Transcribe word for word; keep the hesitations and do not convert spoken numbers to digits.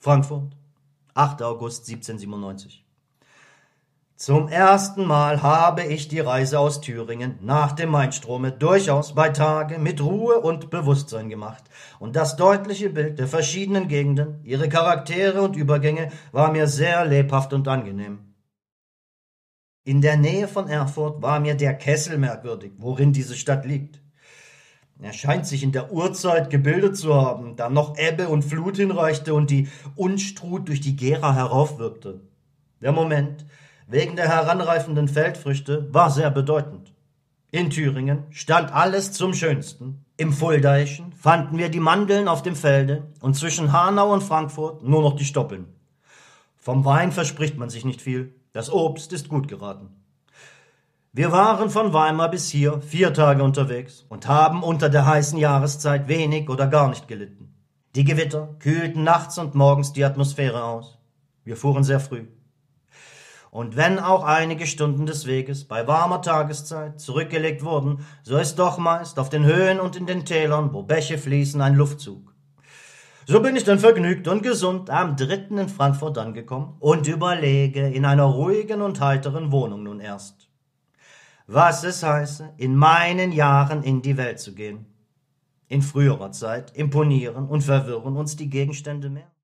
Frankfurt, achter August siebzehnhundertsiebenundneunzig. Zum ersten Mal habe ich die Reise aus Thüringen nach dem Mainstrome durchaus bei Tage mit Ruhe und Bewusstsein gemacht, und das deutliche Bild der verschiedenen Gegenden, ihre Charaktere und Übergänge war mir sehr lebhaft und angenehm. In der Nähe von Erfurt war mir der Kessel merkwürdig, worin diese Stadt liegt. Er scheint sich in der Urzeit gebildet zu haben, da noch Ebbe und Flut hinreichte und die Unstrut durch die Gera heraufwirkte. Der Moment, wegen der heranreifenden Feldfrüchte, war sehr bedeutend. In Thüringen stand alles zum Schönsten. Im Fuldaischen fanden wir die Mandeln auf dem Felde und zwischen Hanau und Frankfurt nur noch die Stoppeln. Vom Wein verspricht man sich nicht viel, das Obst ist gut geraten. Wir waren von Weimar bis hier vier Tage unterwegs und haben unter der heißen Jahreszeit wenig oder gar nicht gelitten. Die Gewitter kühlten nachts und morgens die Atmosphäre aus. Wir fuhren sehr früh. Und wenn auch einige Stunden des Weges bei warmer Tageszeit zurückgelegt wurden, so ist doch meist auf den Höhen und in den Tälern, wo Bäche fließen, ein Luftzug. So bin ich dann vergnügt und gesund am dritten in Frankfurt angekommen und überlege in einer ruhigen und heiteren Wohnung nun erst, was es heiße, in meinen Jahren in die Welt zu gehen. In früherer Zeit imponieren und verwirren uns die Gegenstände mehr.